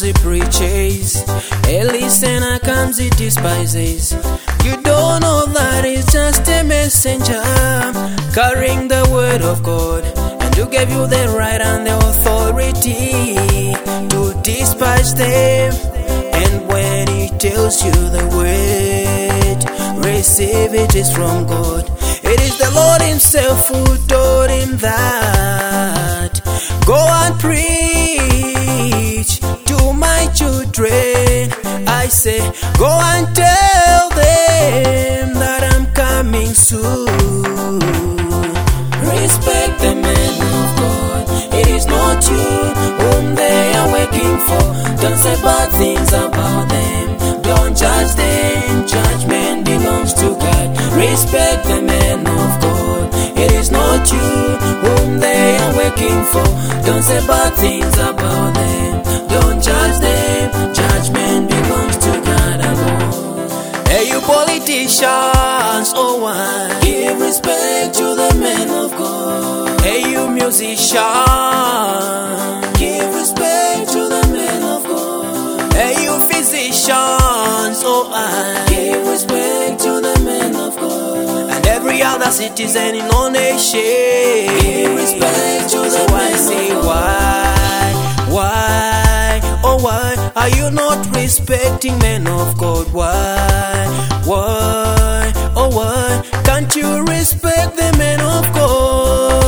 he preaches, a listener comes he despises. You don't know that he's just a messenger carrying the word of God, and who gave you the right and the authority to despise them. And when he tells you the word, receive it is from God. It is the Lord himself who told him that. Go and preach to my children. I say, go and tell them that I'm coming soon. Respect the men of God. It is not you whom they are working for. Don't say bad things about them. Don't judge them. Judgment belongs to God. Respect the men of God. It is not you whom they are working for. Don't say bad things about them. Don't judge them. Judgment belongs to God alone. Hey, you politicians, oh why? Give respect to the men of God. Hey, you musicians, give respect to the men of God. Hey, you physicians, oh I give respect to the men of God. And every other citizen in all nations, give respect to the men of God. Why, oh why are you not respecting men of God? Why, oh why can't you respect the men of God?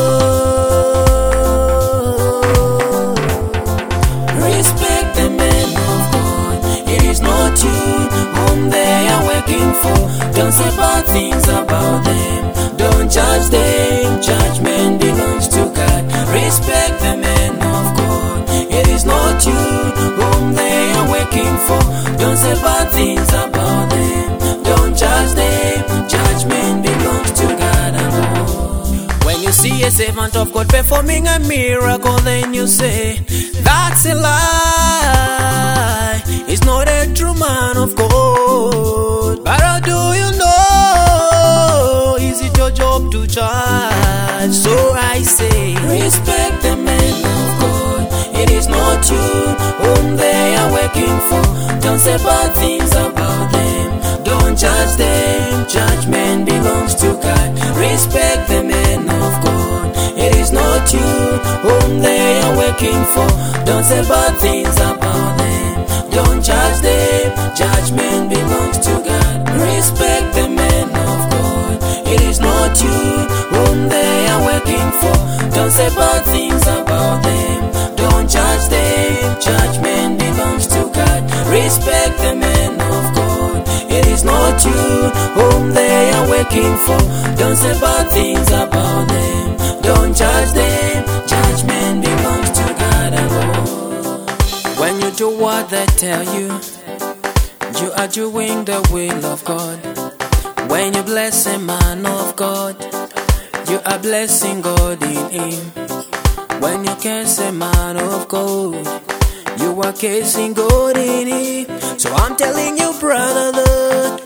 Respect the men of God. It is not you whom they are working for. Don't say bad things about them. Don't judge them. Judgment belongs to God. Respect the men of God. It is not you whom they are working for. Don't say bad things about them. Don't judge them. Judgment belongs to God alone. When you see a servant of God performing a miracle, then you say, that's a lie. He's not a true man of God. But how do you know? Is it your job to judge? So I say, respect the men of God. It is not you whom they are working for. Don't say bad things about them. Don't judge them. Judgment belongs to God. Respect the men of God. It is not you whom they are working for. Don't say bad things about them. Don't judge them. Judgment belongs to God. Respect the men of God. It is not you whom they are working for. Don't say bad things about them. Don't judge them. Judgment belongs to God. Respect the men of God. It is not you whom they are working for. Don't say bad things about them. Don't judge them. Judgment belongs to God alone. When you do what they tell you, you are doing the will of God. When you bless a man of God, you are blessing God in him. When you curse a man of God, you are cursing God in him. So I'm telling you, brother, that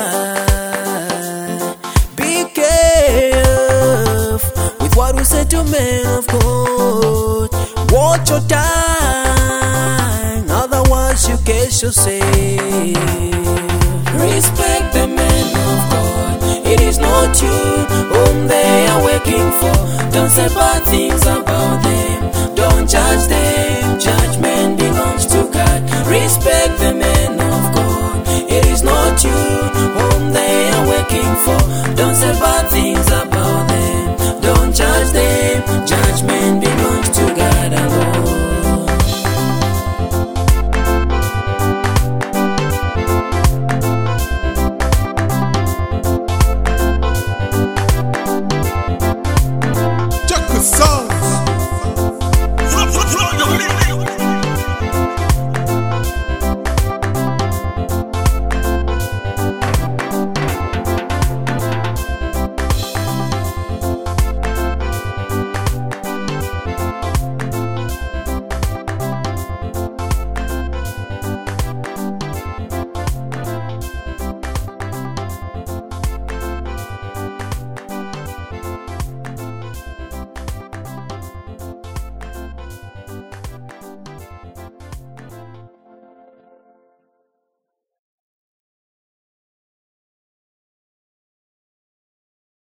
be careful with what we say to men of God. Watch your time, otherwise you curse yourself. Respect the men of God. It is not you whom they are working for. Don't say bad things about them. Don't judge them. Judgment belongs